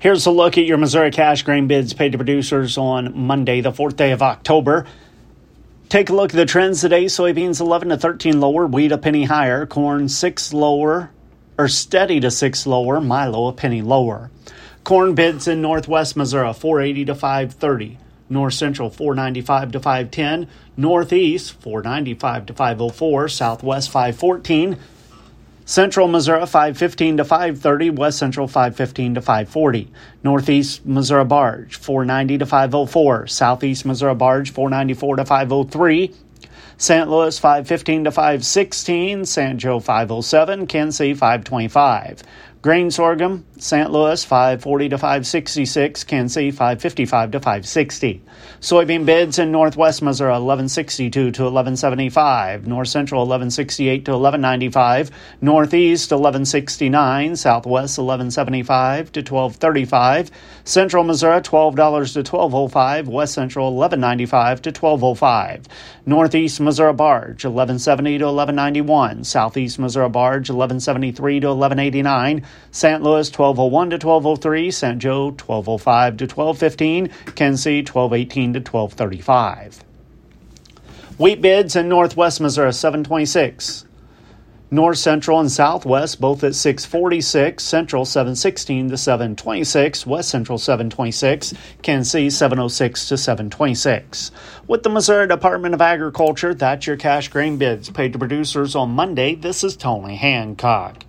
Here's a look at your Missouri cash grain bids paid to producers on Monday, the 4th day of October. Take a look at the trends today. Soybeans 11 to 13 lower, wheat a penny higher, corn 6 lower, or steady to 6 lower, milo a penny lower. Corn bids in Northwest Missouri 480 to 530, North Central 495 to 510, Northeast 495 to 504, Southwest 514. Central Missouri 515 to 530, West Central 515 to 540. Northeast Missouri barge 490 to 504, Southeast Missouri barge 494 to 503. St. Louis 515 to 516, St. Joe 507, Kansas City 525. Grain sorghum, St. Louis 540 to 566, Kansas City 555 to 560. Soybean bids in Northwest Missouri 1162 to 1175, North Central 1168 to 1195, Northeast 1169, Southwest 1175 to 1235, Central Missouri $12 to 1205, West Central 1195 to 1205, Northeast Missouri barge 1170 to 1191, Southeast Missouri barge 1173 to 1189, St. Louis 1201 to 1203, St. Joe 1205 to 1215, Kansas City 1218 to 1235. Wheat bids in Northwest Missouri 726. North Central and Southwest both at 646, Central 716 to 726, West Central 726, Kansas City 706 to 726. With the Missouri Department of Agriculture, that's your cash grain bids paid to producers on Monday. This is Tony Hancock.